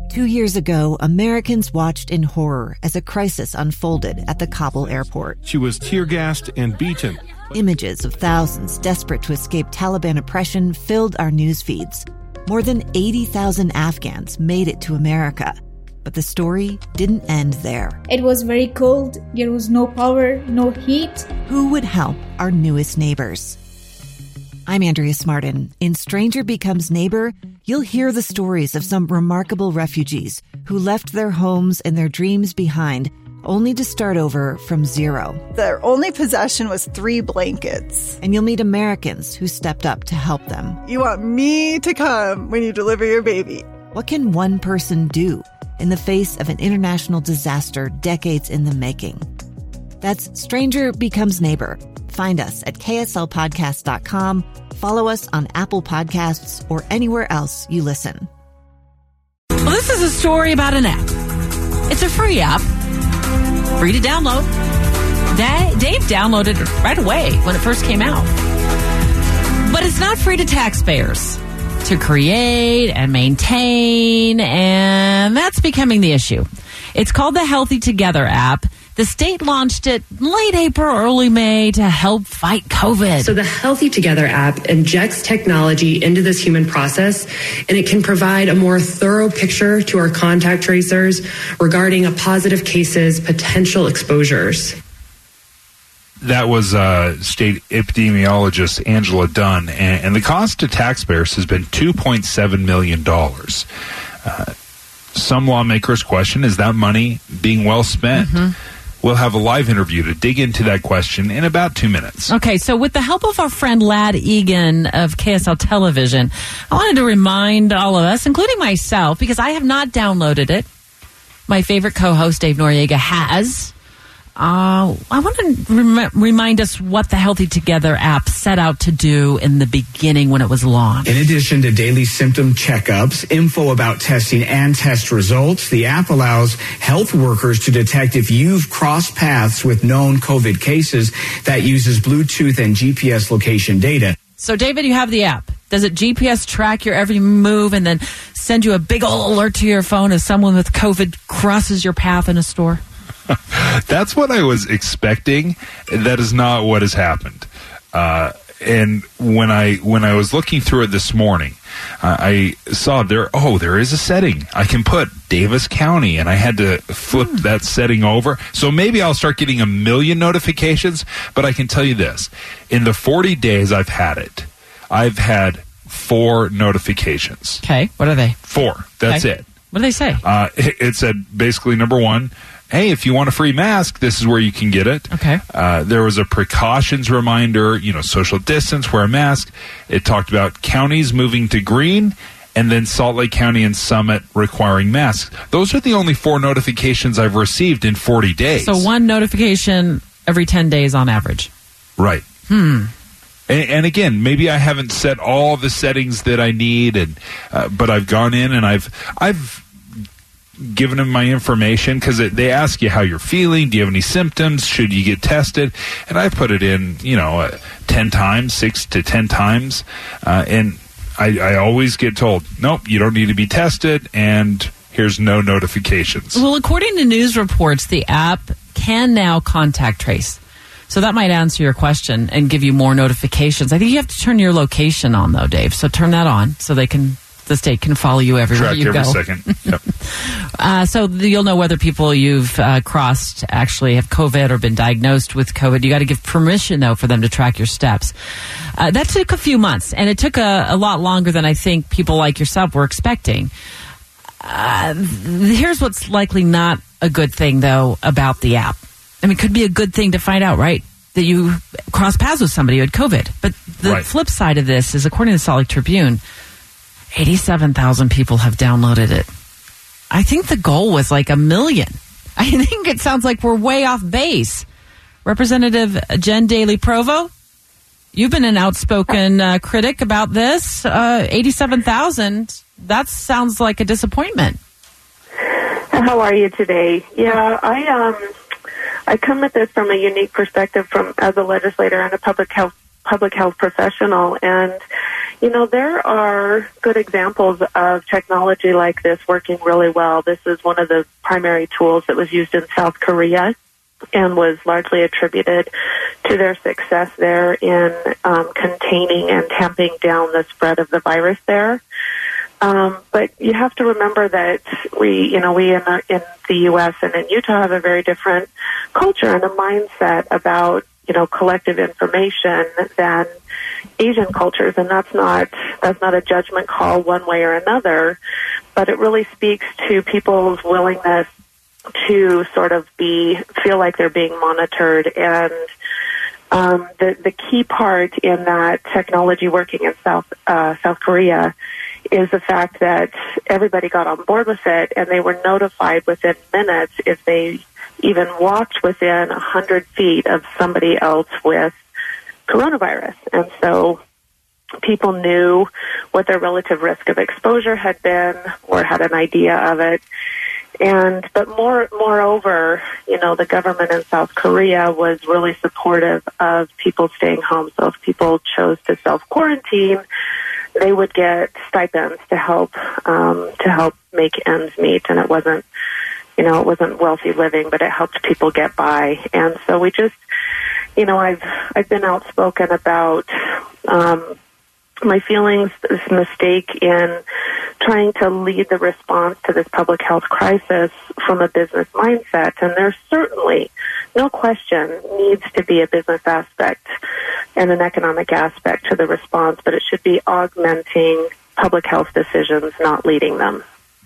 2 years ago, Americans watched in horror as a crisis unfolded at the Kabul airport. She was tear-gassed and beaten. Images of thousands desperate to escape Taliban oppression filled our news feeds. More than 80,000 Afghans made it to America. But the story didn't end there. It was very cold. There was no power, no heat. Who would help our newest neighbors? I'm Andrea Smartin. In Stranger Becomes Neighbor, you'll hear the stories of some remarkable refugees who left their homes and their dreams behind, only to start over from zero. Their only possession was 3 blankets. And you'll meet Americans who stepped up to help them. You want me to come when you deliver your baby. What can one person do in the face of an international disaster decades in the making? That's Stranger Becomes Neighbor. Find us at kslpodcast.com. Follow us on Apple Podcasts or anywhere else you listen. Well, this is a story about an app. It's a free app, free to download. Dave downloaded it right away when it first came out. But it's not free to taxpayers to create and maintain, and that's becoming the issue. It's called the Healthy Together app. The state launched it late April, early May to help fight COVID. So the Healthy Together app injects technology into this human process, and it can provide a more thorough picture to our contact tracers regarding a positive cases, potential exposures. That was state epidemiologist Angela Dunn, and the cost to taxpayers has been $2.7 million. Some lawmakers question, is that money being well spent? Mm-hmm. We'll have a live interview to dig into that question in about 2 minutes. Okay, so with the help of our friend Lad Egan of KSL Television, I wanted to remind all of us, including myself, because I have not downloaded it. My favorite co-host, Dave Noriega, has. I want to remind us what the Healthy Together app set out to do in the beginning when it was launched. In addition to daily symptom checkups, info about testing and test results, the app allows health workers to detect if you've crossed paths with known COVID cases that uses Bluetooth and GPS location data. So, David, you have the app. Does it GPS track your every move and then send you a big old alert to your phone if someone with COVID crosses your path in a store? That's what I was expecting. That is not what has happened. And when I was looking through it this morning, I saw there is a setting. I can put Davis County, and I had to flip that setting over. So maybe I'll start getting 1 million notifications, but I can tell you this. In the 40 days I've had it, I've had 4 notifications. Okay, what are they? 4. That's it. What do they say? It said basically, number 1, hey, if you want a free mask, this is where you can get it. Okay. There was a precautions reminder, social distance, wear a mask. It talked about counties moving to green, and then Salt Lake County and Summit requiring masks. Those are the only 4 notifications I've received in 40 days. So 1 notification every 10 days on average. Right. And again, maybe I haven't set all the settings that I need, but I've gone in and I've given them my information because they ask you how you're feeling. Do you have any symptoms? Should you get tested? And I put it in, 10 times, 6 to 10 times. And I always get told, nope, you don't need to be tested, and here's no notifications. Well, according to news reports, the app can now contact trace. So that might answer your question and give you more notifications. I think you have to turn your location on, though, Dave. So turn that on so the state can follow you everywhere you go. Track every second. Yep. So you'll know whether people you've crossed actually have COVID or been diagnosed with COVID. You got to give permission, though, for them to track your steps. That took a few months, and it took a lot longer than I think people like yourself were expecting. Here's what's likely not a good thing, though, about the app. I mean, it could be a good thing to find out, right, that you cross paths with somebody who had COVID. But the flip side of this is, according to the Salt Lake Tribune, 87,000 people have downloaded it. I think the goal was like 1 million. I think it sounds like we're way off base. Representative Jen Daly-Provo, you've been an outspoken critic about this. 87,000, that sounds like a disappointment. How are you today? Yeah, I come at this from a unique perspective as a legislator and a public health professional, and There are good examples of technology like this working really well. This is one of the primary tools that was used in South Korea and was largely attributed to their success there in containing and tamping down the spread of the virus there. But you have to remember that we in the U.S. and in Utah have a very different culture and a mindset about, collective information than Asian cultures. And that's not a judgment call one way or another, but it really speaks to people's willingness to sort of feel like they're being monitored. And the key part in that technology working in South Korea is the fact that everybody got on board with it, and they were notified within minutes if they even walked within 100 feet of somebody else with coronavirus. And so people knew what their relative risk of exposure had been or had an idea of it. But moreover, the government in South Korea was really supportive of people staying home. So if people chose to self-quarantine, they would get stipends to help make ends meet. And it wasn't wealthy living, but it helped people get by. And so we just, I've been outspoken about my feelings, this mistake in trying to lead the response to this public health crisis from a business mindset. And there's certainly, no question, needs to be a business aspect and an economic aspect to the response, but it should be augmenting public health decisions, not leading them.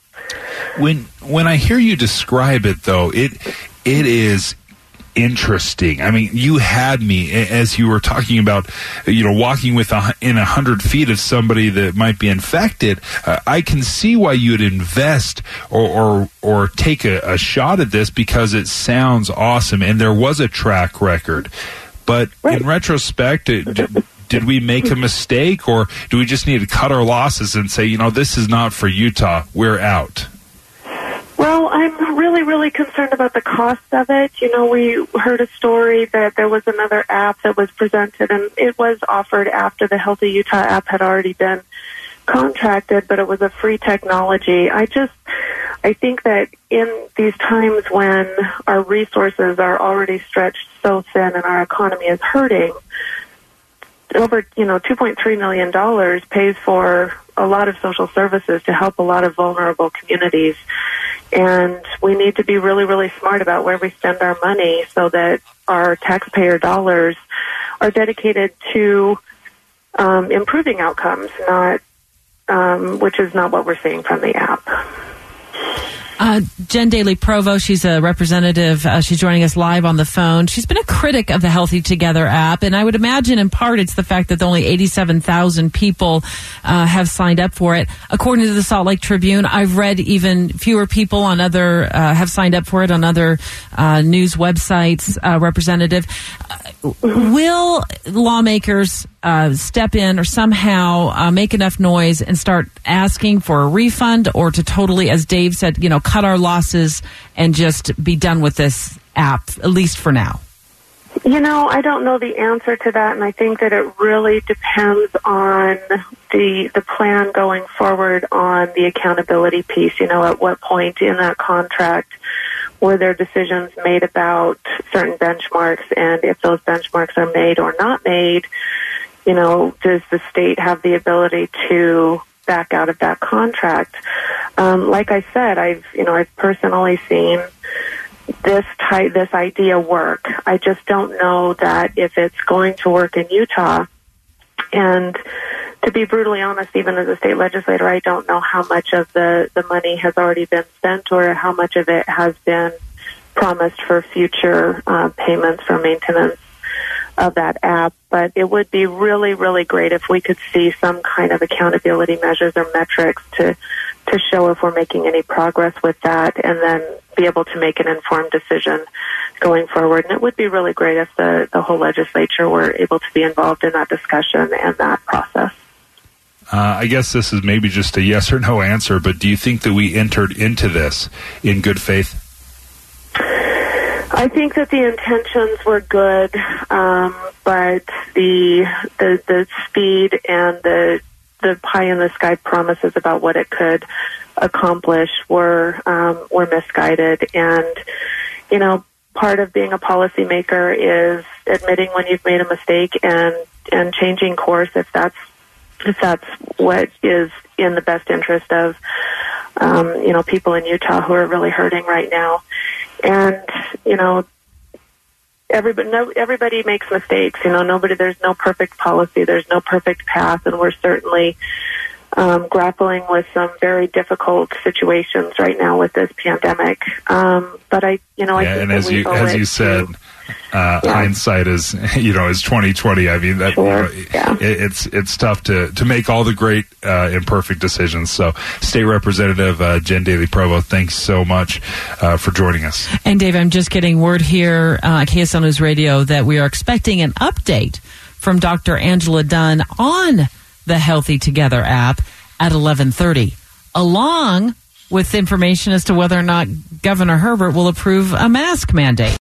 When I hear you describe it, though, it is interesting. I mean, you had me as you were talking about, walking in 100 feet of somebody that might be infected. I can see why you would invest or take a shot at this, because it sounds awesome, and there was a track record. But right. In retrospect, did we make a mistake, or do we just need to cut our losses and say, this is not for Utah, we're out? Well, I'm really, really concerned about the cost of it. We heard a story that there was another app that was presented, and it was offered after the Healthy Utah app had already been contracted, but it was a free technology. I think that in these times when our resources are already stretched so thin and our economy is hurting, over, $2.3 million pays for a lot of social services to help a lot of vulnerable communities. And we need to be really, really smart about where we spend our money so that our taxpayer dollars are dedicated to improving outcomes, which is not what we're seeing from the app. Jen Daly Provo, she's a representative. She's joining us live on the phone. She's been a critic of the Healthy Together app, and I would imagine in part it's the fact that only 87,000 people have signed up for it. According to the Salt Lake Tribune, I've read even fewer people on have signed up for it on other news websites. Representative, will lawmakers step in or somehow make enough noise and start asking for a refund, or to totally, as Dave said, cut our losses and just be done with this app, at least for now? I don't know the answer to that, and I think that it really depends on the plan going forward on the accountability piece. At what point in that contract were there decisions made about certain benchmarks, and if those benchmarks are made or not made, does the state have the ability to back out of that contract? Like I said, I've personally seen this idea work. I just don't know that if it's going to work in Utah. And to be brutally honest, even as a state legislator, I don't know how much of the money has already been spent or how much of it has been promised for future payments for maintenance of that app. But it would be really, really great if we could see some kind of accountability measures or metrics to show if we're making any progress with that, and then be able to make an informed decision going forward. And it would be really great if the whole legislature were able to be involved in that discussion and that process. I guess this is maybe just a yes or no answer, but do you think that we entered into this in good faith? I think that the intentions were good, but the speed and the the pie in the sky promises about what it could accomplish were misguided. And, you know, part of being a policymaker is admitting when you've made a mistake and changing course if that's what is in the best interest of, you know, people in Utah who are really hurting right now. And, you know, everybody makes mistakes. You know, there's no perfect policy, there's no perfect path, and we're certainly grappling with some very difficult situations right now with this pandemic. But I think and as you said, hindsight is 20/20. I mean, that it's tough to make all the great imperfect decisions. So, State Representative Jen Daly-Provost, thanks so much for joining us. And Dave, I'm just getting word here at KSL News Radio that we are expecting an update from Dr. Angela Dunn on the Healthy Together app at 11:30, along with information as to whether or not Governor Herbert will approve a mask mandate.